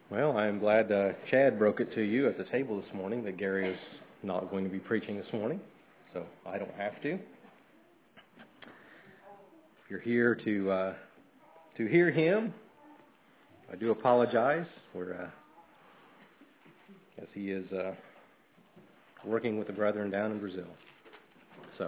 Well, I'm glad Chad broke it to you at the table this morning that Gary is not going to be preaching this morning, so I don't have to. If you're here to hear him, I do apologize. As he is working with the brethren down in Brazil. So,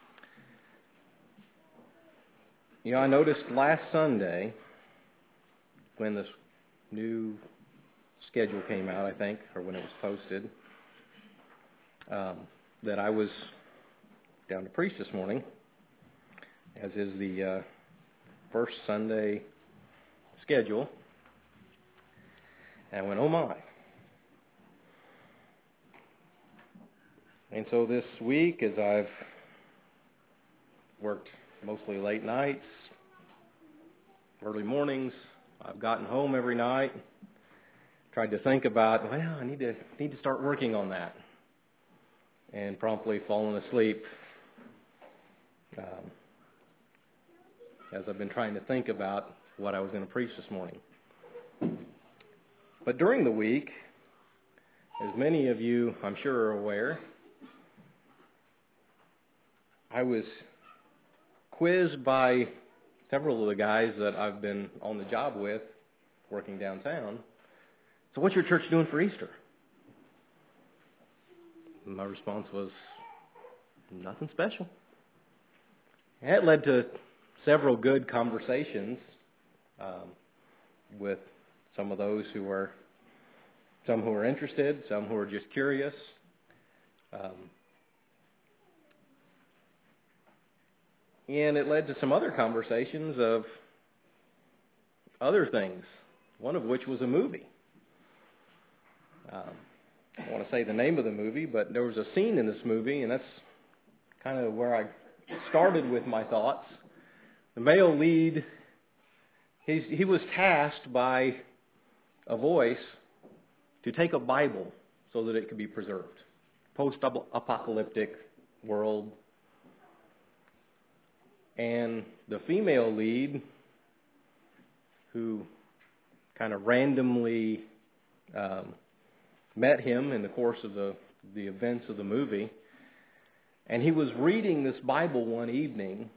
I noticed last Sunday when this new schedule came out, I think, or when it was posted, that I was down to preach this morning, as is the first Sunday schedule. And I went, oh my. And so this week, as I've worked mostly late nights, early mornings, I've gotten home every night, tried to think about, I need to start working on that, and promptly fallen asleep as I've been trying to think about what I was going to preach this morning. But during the week, as many of you, I'm sure, are aware, I was quizzed by several of the guys that I've been on the job with, working downtown. So what's your church doing for Easter? And my response was, nothing special. And that led to several good conversations with some of those who are interested, some who are just curious. And it led to some other conversations of other things, one of which was a movie. I don't want to say the name of the movie, but there was a scene in this movie, and that's kind of where I started with my thoughts. The male lead, he was tasked by a voice to take a Bible so that it could be preserved. Post-apocalyptic world. And the female lead, who kind of randomly met him in the course of the events of the movie, and he was reading this Bible one evening,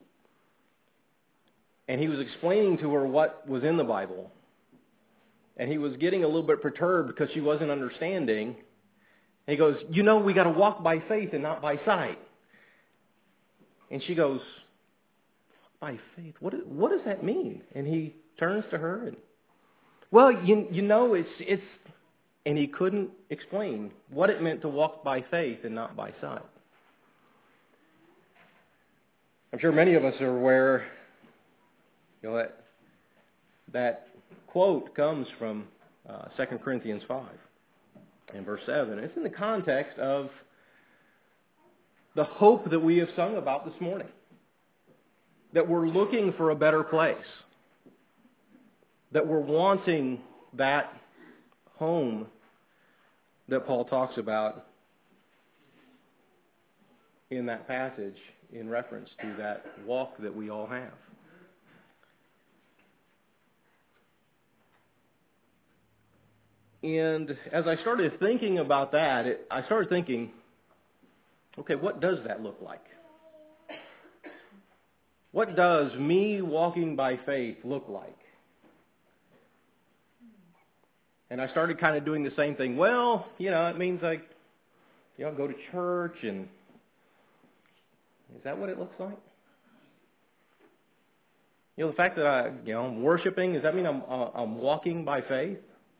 and he was explaining to her what was in the Bible, and he was getting a little bit perturbed because she wasn't understanding. And he goes, we got to walk by faith and not by sight. And she goes, by faith? What does that mean? And he turns to her and, it's, and he couldn't explain what it meant to walk by faith and not by sight. I'm sure many of us are aware, that quote comes from 2 Corinthians 5 and verse 7. It's in the context of the hope that we have sung about this morning. That we're looking for a better place. That we're wanting that home that Paul talks about in that passage in reference to that walk that we all have. And as I started thinking about that, I started thinking, okay, what does that look like? What does me walking by faith look like? And I started kind of doing the same thing. Well, it means I go to church, and is that what it looks like? The fact that I'm worshiping, does that mean I'm walking by faith?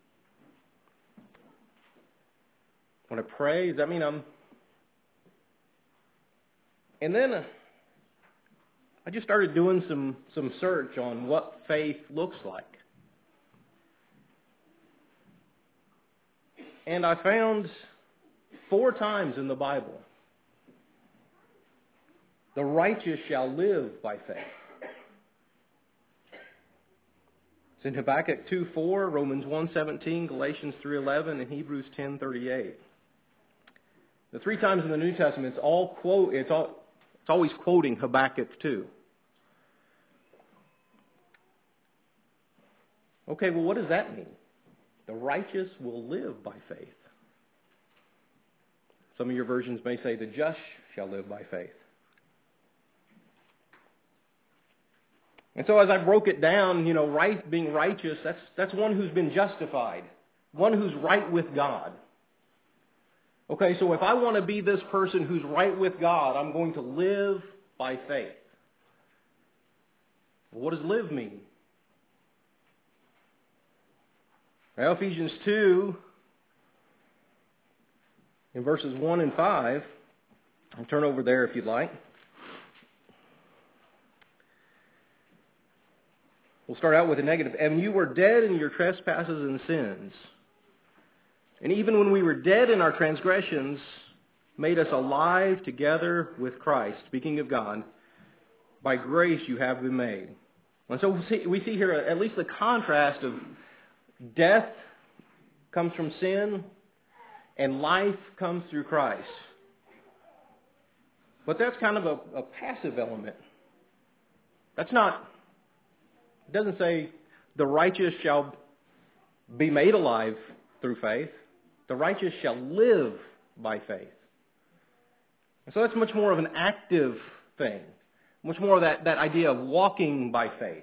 When I pray, does that mean I'm... And then I just started doing some search on what faith looks like. And I found 4 times in the Bible, the righteous shall live by faith. It's in Habakkuk 2:4, Romans 1:17, Galatians 3:11, and Hebrews 10:38. The 3 times in the New Testament, it's always quoting Habakkuk 2. Okay, well, what does that mean? The righteous will live by faith. Some of your versions may say the just shall live by faith. And so as I broke it down, being righteous, that's one who's been justified. One who's right with God. Okay, so if I want to be this person who's right with God, I'm going to live by faith. What does live mean? Well, Ephesians 2, in verses 1 and 5, I'll turn over there if you'd like. We'll start out with a negative. And you were dead in your trespasses and sins. And even when we were dead in our transgressions, made us alive together with Christ. Speaking of God, by grace you have been made. And so we see here at least the contrast of death comes from sin and life comes through Christ. But that's kind of a passive element. That's not, it doesn't say the righteous shall be made alive through faith. The righteous shall live by faith. And so that's much more of an active thing. Much more of that idea of walking by faith.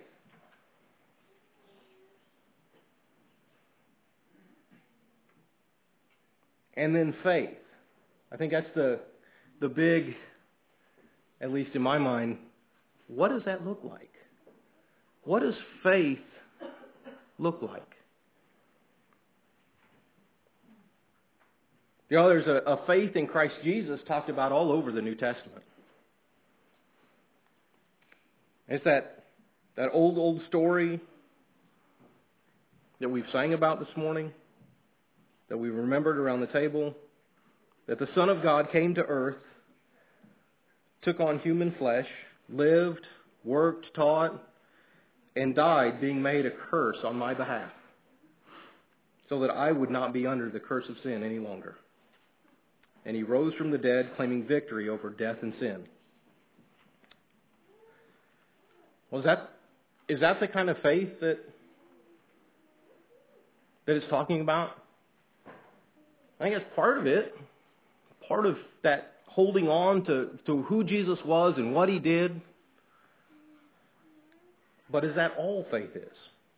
And then faith. I think that's the big, at least in my mind, what does that look like? What does faith look like? There's a faith in Christ Jesus talked about all over the New Testament. It's that old story that we've sang about this morning, that we remembered around the table, that the Son of God came to earth, took on human flesh, lived, worked, taught, and died, being made a curse on my behalf, so that I would not be under the curse of sin any longer. And he rose from the dead, claiming victory over death and sin. Well, is that the kind of faith that it's talking about? I think that's part of it. Part of that holding on to who Jesus was and what he did. But is that all faith is?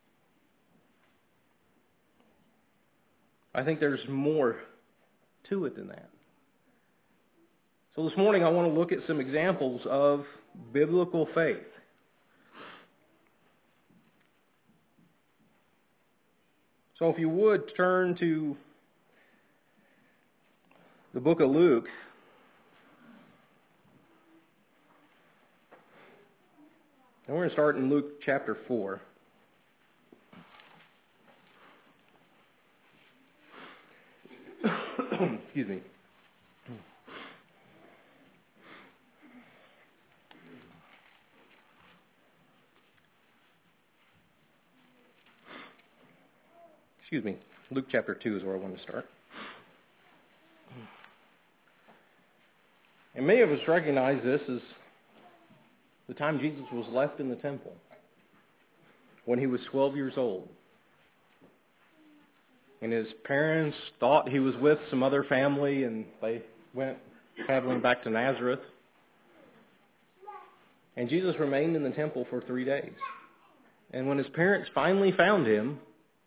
I think there's more to it than that. So this morning I want to look at some examples of biblical faith. So if you would turn to the book of Luke. And we're going to start in Luke chapter 4. Excuse me. Excuse me. Luke chapter 2 is where I want to start. And many of us recognize this as the time Jesus was left in the temple, when he was 12 years old. And his parents thought he was with some other family, and they went traveling back to Nazareth. And Jesus remained in the temple for 3 days. And when his parents finally found him,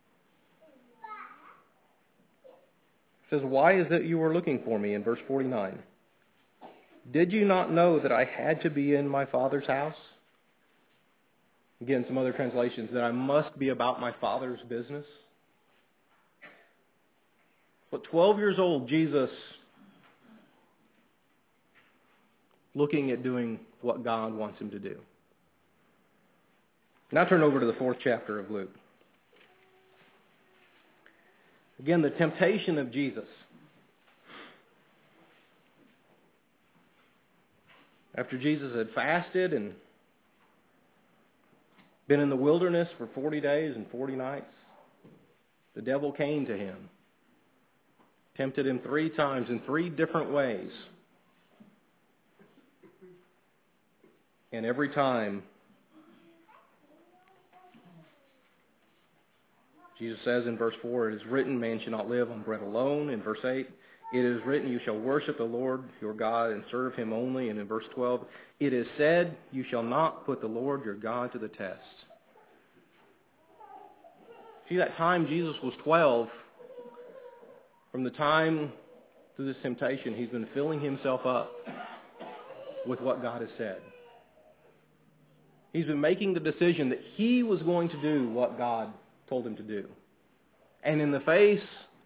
it says, "Why is it you were looking for me?" in verse 49. "Did you not know that I had to be in my Father's house?" Again, some other translations, that I must be about my Father's business. But 12 years old, Jesus looking at doing what God wants him to do. Now turn over to the 4th chapter of Luke. Again, the temptation of Jesus. After Jesus had fasted and been in the wilderness for 40 days and 40 nights, the devil came to him, tempted him 3 times in 3 different ways. And every time, Jesus says in verse 4, it is written, man shall not live on bread alone. In verse 8, it is written, you shall worship the Lord your God and serve him only. And in verse 12, it is said, you shall not put the Lord your God to the test. See, that time Jesus was 12, from the time through this temptation, he's been filling himself up with what God has said. He's been making the decision that he was going to do what God told him to do. And in the face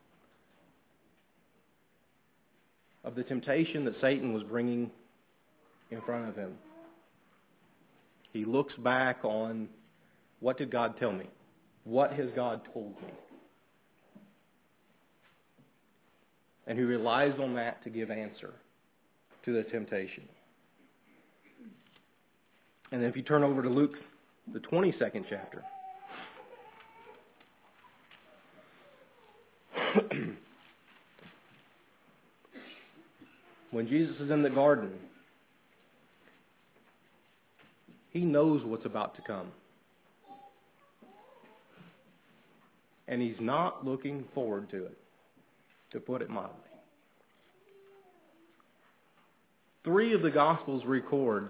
of the temptation that Satan was bringing in front of him, he looks back on, what did God tell me? What has God told me? And he relies on that to give answer to the temptation. And then if you turn over to Luke, the 22nd chapter. When Jesus is in the garden, he knows what's about to come. And he's not looking forward to it, to put it mildly. 3 of the Gospels record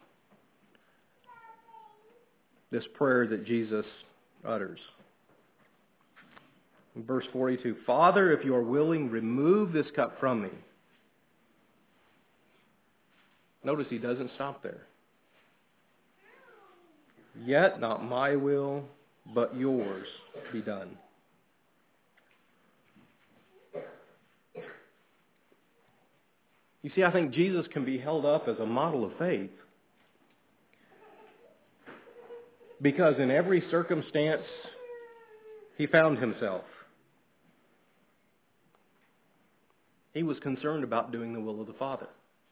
this prayer that Jesus utters. In verse 42, Father, if you are willing, remove this cup from me. Notice he doesn't stop there. Yet not my will, but yours be done. You see, I think Jesus can be held up as a model of faith, because in every circumstance he found himself, he was concerned about doing the will of the Father.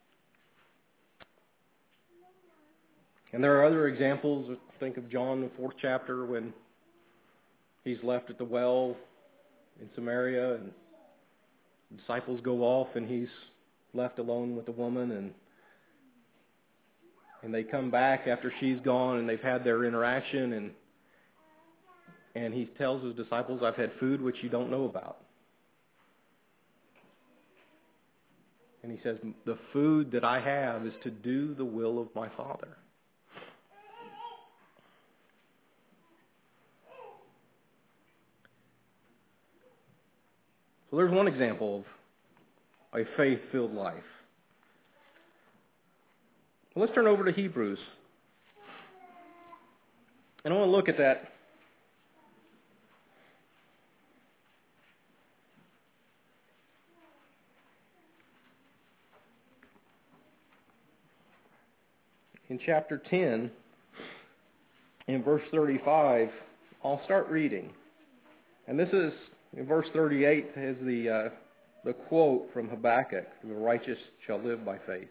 And there are other examples. Think of John, the 4th chapter, when he's left at the well in Samaria, and the disciples go off, and he's left alone with the woman, and they come back after she's gone, and they've had their interaction, and he tells his disciples, I've had food which you don't know about. And he says, the food that I have is to do the will of my Father. So there's one example of a faith-filled life. Well, let's turn over to Hebrews. And I want to look at that in chapter 10, in verse 35. I'll start reading. And this is, in verse 38, is the quote from Habakkuk, the righteous shall live by faith.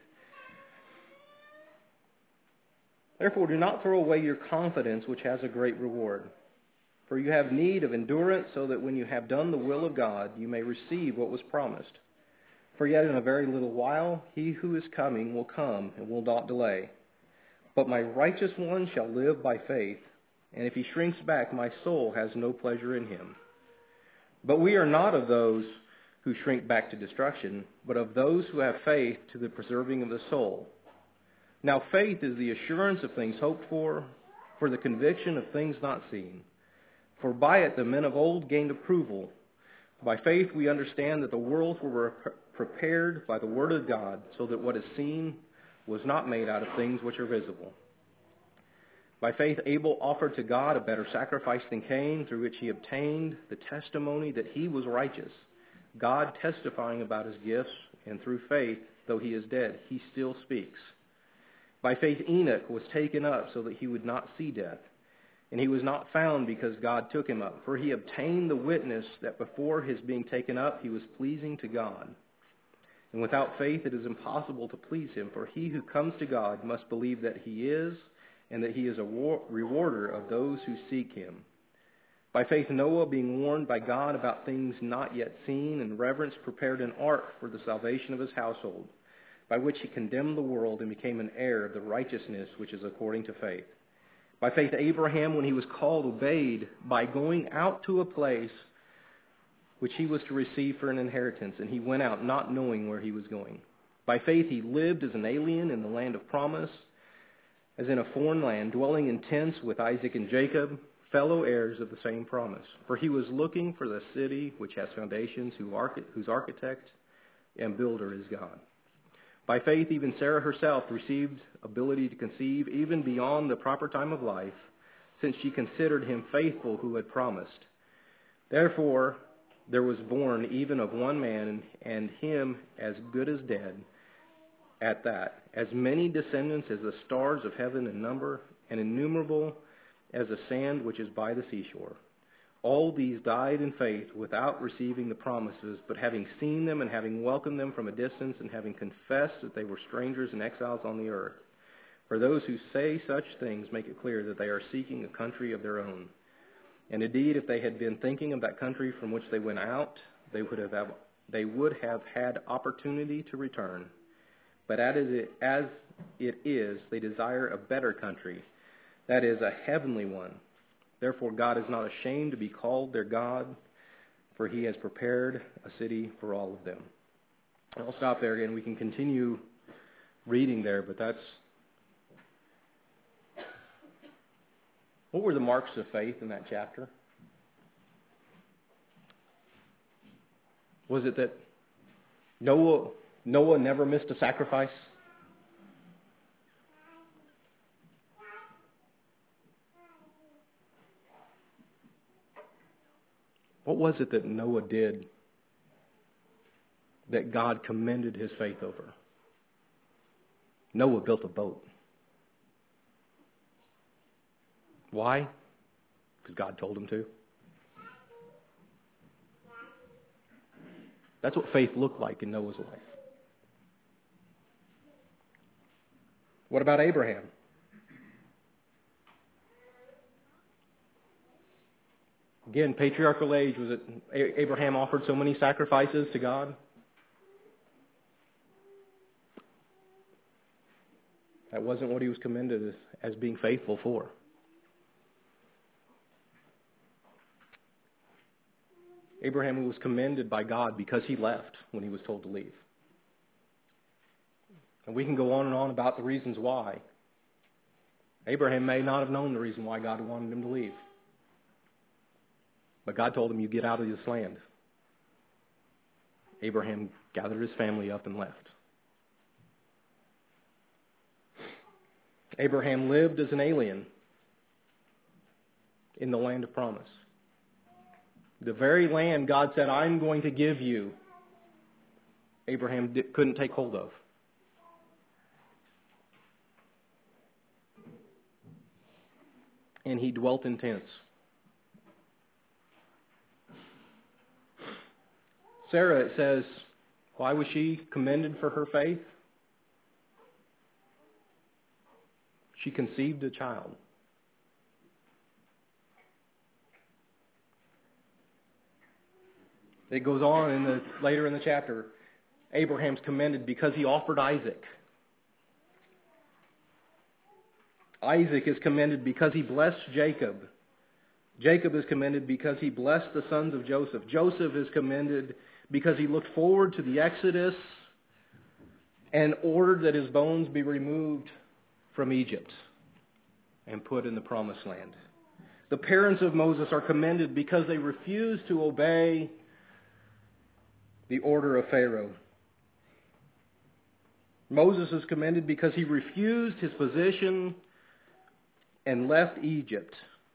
Therefore, do not throw away your confidence, which has a great reward. For you have need of endurance, so that when you have done the will of God, you may receive what was promised. For yet in a very little while, he who is coming will come and will not delay. But my righteous one shall live by faith, and if he shrinks back, my soul has no pleasure in him. But we are not of those who shrink back to destruction, but of those who have faith to the preserving of the soul. Now faith is the assurance of things hoped for the conviction of things not seen. For by it the men of old gained approval. By faith we understand that the worlds were prepared by the word of God, so that what is seen was not made out of things which are visible. By faith Abel offered to God a better sacrifice than Cain, through which he obtained the testimony that he was righteous, God testifying about his gifts, and through faith, though he is dead, he still speaks. By faith Enoch was taken up so that he would not see death, and he was not found because God took him up, for he obtained the witness that before his being taken up he was pleasing to God. And without faith it is impossible to please him, for he who comes to God must believe that he is, and that he is a rewarder of those who seek him. By faith Noah, being warned by God about things not yet seen, in reverence prepared an ark for the salvation of his household, by which he condemned the world and became an heir of the righteousness which is according to faith. By faith, Abraham, when he was called, obeyed by going out to a place which he was to receive for an inheritance, and he went out not knowing where he was going. By faith, he lived as an alien in the land of promise, as in a foreign land, dwelling in tents with Isaac and Jacob, fellow heirs of the same promise. For he was looking for the city which has foundations, whose architect and builder is God. By faith, even Sarah herself received ability to conceive even beyond the proper time of life, since she considered him faithful who had promised. Therefore, there was born even of one man, and him as good as dead, at that, as many descendants as the stars of heaven in number, and innumerable as the sand which is by the seashore. All these died in faith without receiving the promises, but having seen them and having welcomed them from a distance, and having confessed that they were strangers and exiles on the earth. For those who say such things make it clear that they are seeking a country of their own. And indeed, if they had been thinking of that country from which they went out, they would have had opportunity to return. But as it is, they desire a better country, that is, a heavenly one. Therefore, God is not ashamed to be called their God, for he has prepared a city for all of them. I'll stop there again. We can continue reading there, but that's... What were the marks of faith in that chapter? Was it that Noah never missed a sacrifice? What was it that Noah did that God commended his faith over? Noah built a boat. Why? Because God told him to. That's what faith looked like in Noah's life. What about Abraham? Again, patriarchal age, was it Abraham offered so many sacrifices to God? That wasn't what he was commended as being faithful for. Abraham was commended by God because he left when he was told to leave. And we can go on and on about the reasons why. Abraham may not have known the reason why God wanted him to leave. But God told him, you get out of this land. Abraham gathered his family up and left. Abraham lived as an alien in the land of promise. The very land God said, I'm going to give you, Abraham couldn't take hold of. And he dwelt in tents. Sarah, it says, why was she commended for her faith? She conceived a child. It goes on later in the chapter. Abraham's commended because he offered Isaac. Isaac is commended because he blessed Jacob. Jacob is commended because he blessed the sons of Joseph. Joseph is commended because he looked forward to the Exodus and ordered that his bones be removed from Egypt and put in the promised land. The parents of Moses are commended because they refused to obey the order of Pharaoh. Moses is commended because he refused his position and left Egypt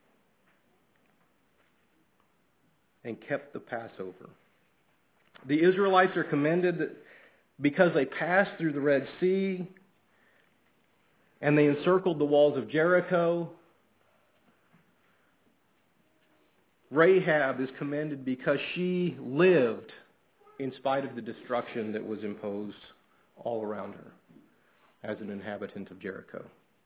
and kept the Passover. The Israelites are commended because they passed through the Red Sea and they encircled the walls of Jericho. Rahab is commended because she lived in spite of the destruction that was imposed all around her as an inhabitant of Jericho.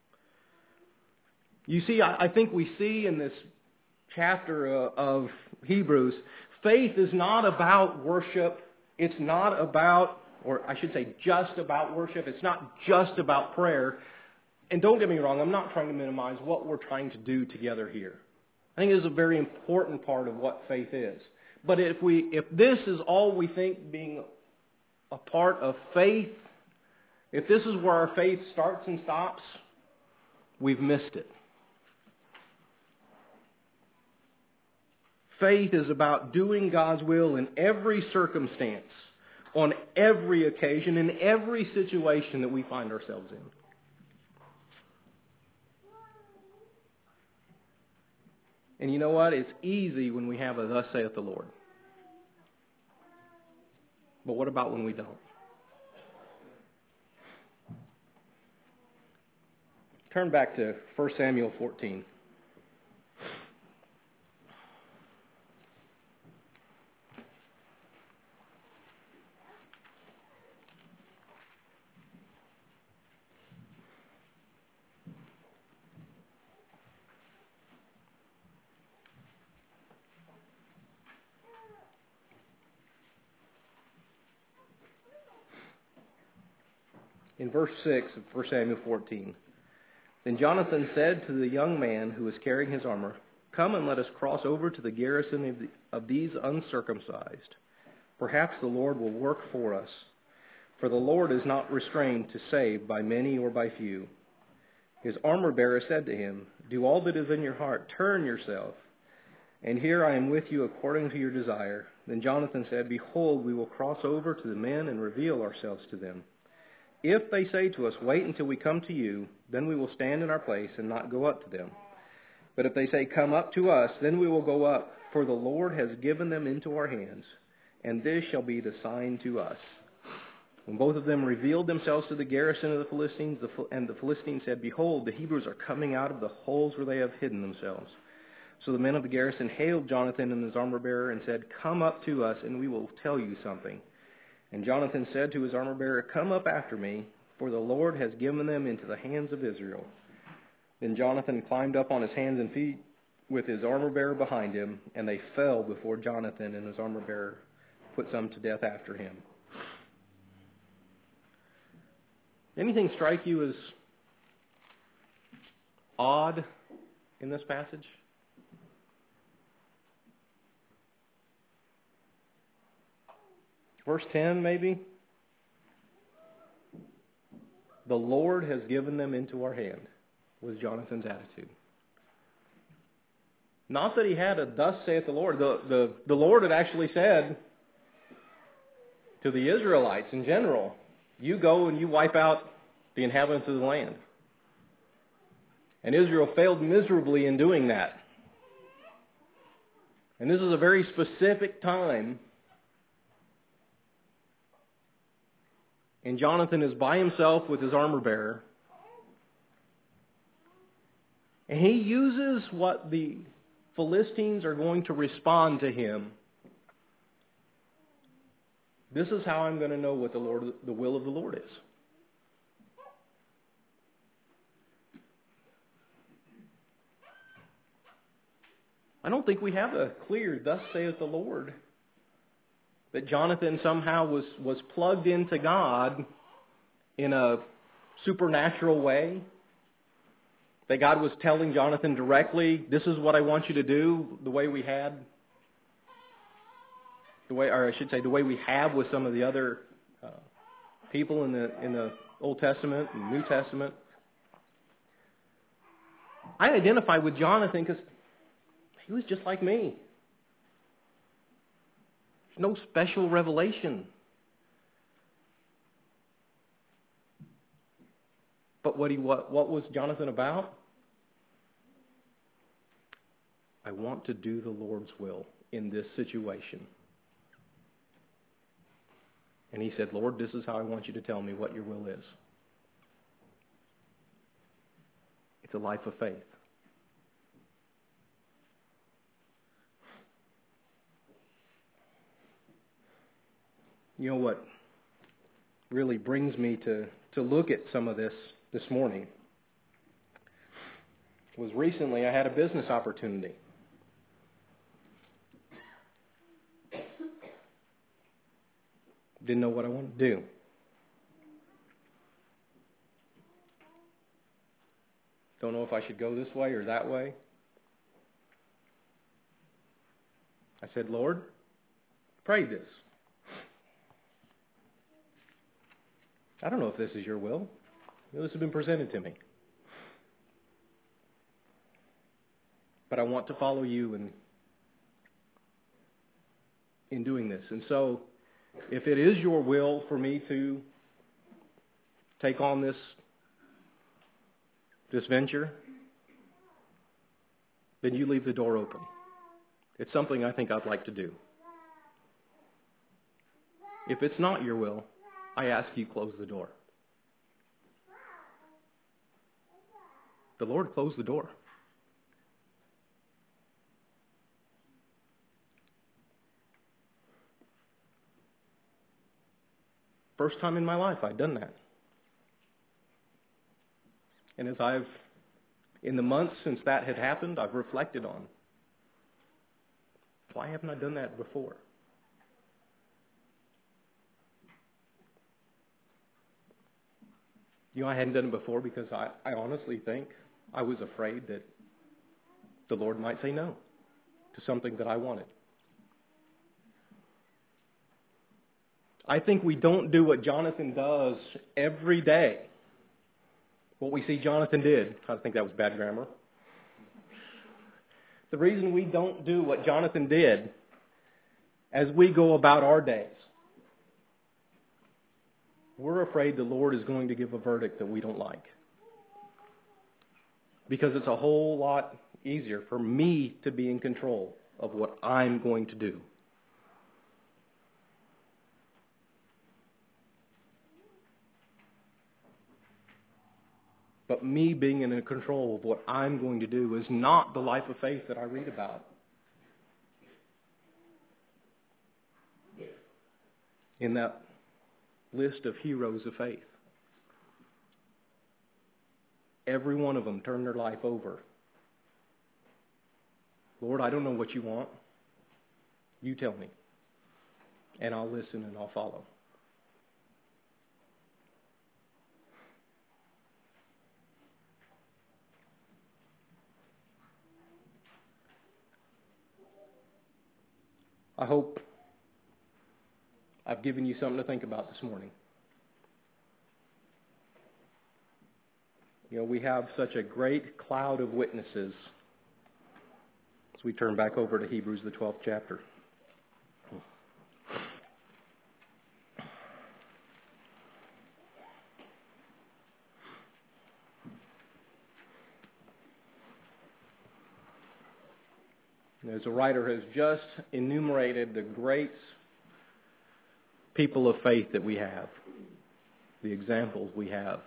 You see, I think we see in this chapter of Hebrews, faith is not about worship. It's not about, or I should say just about worship. It's not just about prayer. And don't get me wrong, I'm not trying to minimize what we're trying to do together here. I think it is a very important part of what faith is. But if this is all we think being a part of faith, if this is where our faith starts and stops, we've missed it. Faith is about doing God's will in every circumstance, on every occasion, in every situation that we find ourselves in. And you know what? It's easy when we have a "Thus saith the Lord." But what about when we don't? Turn back to 1 Samuel 14. In verse 6 of 1 Samuel 14, "Then Jonathan said to the young man who was carrying his armor, 'Come and let us cross over to the garrison of these uncircumcised. Perhaps the Lord will work for us. For the Lord is not restrained to save by many or by few.' His armor-bearer said to him, 'Do all that is in your heart. Turn yourself. And here I am with you according to your desire.' Then Jonathan said, 'Behold, we will cross over to the men and reveal ourselves to them. If they say to us, "Wait until we come to you," then we will stand in our place and not go up to them. But if they say, "Come up to us," then we will go up, for the Lord has given them into our hands, and this shall be the sign to us.' When both of them revealed themselves to the garrison of the Philistines, and the Philistines said, 'Behold, the Hebrews are coming out of the holes where they have hidden themselves.' So the men of the garrison hailed Jonathan and his armor-bearer and said, 'Come up to us, and we will tell you something.' And Jonathan said to his armor-bearer, 'Come up after me, for the Lord has given them into the hands of Israel.' Then Jonathan climbed up on his hands and feet with his armor-bearer behind him, and they fell before Jonathan, and his armor-bearer put some to death after him." Anything strike you as odd in this passage? Verse 10, maybe? "The Lord has given them into our hand," was Jonathan's attitude. Not that he had a "Thus saith the Lord." The Lord had actually said to the Israelites in general, "You go and you wipe out the inhabitants of the land." And Israel failed miserably in doing that. And this is a very specific time. And Jonathan is by himself with his armor-bearer. And he uses what the Philistines are going to respond to him. This is how I'm going to know what the will of the Lord is. I don't think we have a clear "Thus saith the Lord," that Jonathan somehow was plugged into God in a supernatural way. That God was telling Jonathan directly, "This is what I want you to do," the way we have with some of the other people in the Old Testament and New Testament. I identify with Jonathan because he was just like me. There's no special revelation. But what was Jonathan about? I want to do the Lord's will in this situation. And he said, "Lord, this is how I want you to tell me what your will is." It's a life of faith. You know what really brings me to look at some of this morning was recently I had a business opportunity. Didn't know what I wanted to do. Don't know if I should go this way or that way. I said, Lord, pray this. I don't know if this is your will. This has been presented to me. But I want to follow you in doing this. And so, if it is your will for me to take on this venture, then you leave the door open. It's something I think I'd like to do. If it's not your will, I ask you close the door. The Lord closed the door. First time in my life I'd done that. And as in the months since that had happened, I've reflected on, why haven't I done that before? I hadn't done it before because I honestly think I was afraid that the Lord might say no to something that I wanted. I think we don't do what Jonathan does every day. What we see Jonathan did. I think that was bad grammar. The reason we don't do what Jonathan did as we go about our days, we're afraid the Lord is going to give a verdict that we don't like. Because it's a whole lot easier for me to be in control of what I'm going to do. But me being in control of what I'm going to do is not the life of faith that I read about in that list of heroes of faith. Every one of them turned their life over. Lord, I don't know what you want. You tell me. And I'll listen and I'll follow. I hope I've given you something to think about this morning. We have such a great cloud of witnesses as we turn back over to Hebrews, the 12th chapter. As a writer has just enumerated the great people of faith that we have, the examples we have.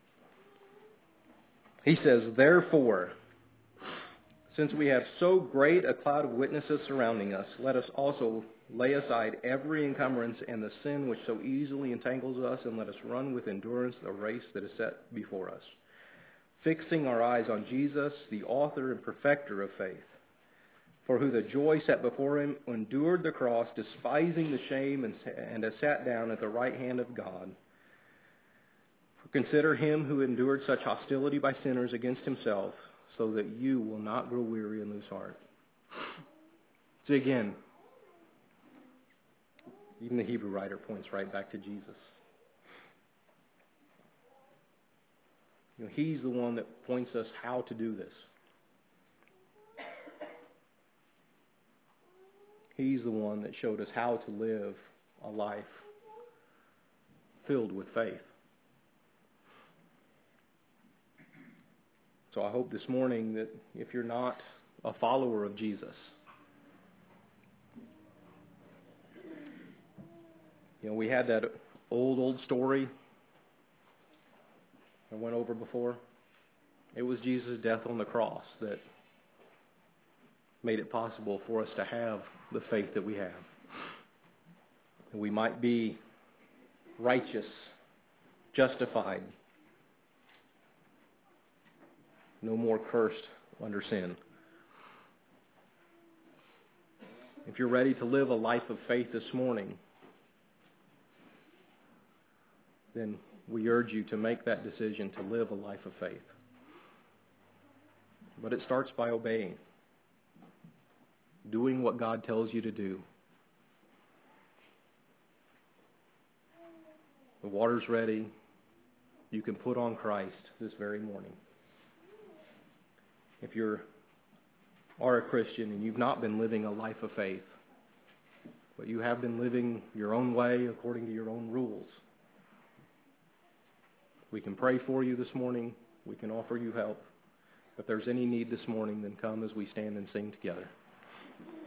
He says, therefore, since we have so great a cloud of witnesses surrounding us, let us also lay aside every encumbrance and the sin which so easily entangles us, and let us run with endurance the race that is set before us, fixing our eyes on Jesus, the author and perfecter of faith, for who the joy set before him endured the cross, despising the shame, and has sat down at the right hand of God. Consider him who endured such hostility by sinners against himself, so that you will not grow weary and lose heart. So again, even the Hebrew writer points right back to Jesus. He's the one that points us how to do this. He's the one that showed us how to live a life filled with faith. So I hope this morning that if you're not a follower of Jesus, we had that old story I went over before. It was Jesus' death on the cross that made it possible for us to have the faith that we have. And we might be righteous, justified, no more cursed under sin. If you're ready to live a life of faith this morning, then we urge you to make that decision to live a life of faith. But it starts by obeying, doing what God tells you to do. The water's ready. You can put on Christ this very morning. If you are a Christian and you've not been living a life of faith, but you have been living your own way according to your own rules, we can pray for you this morning. We can offer you help. If there's any need this morning, then come as we stand and sing together.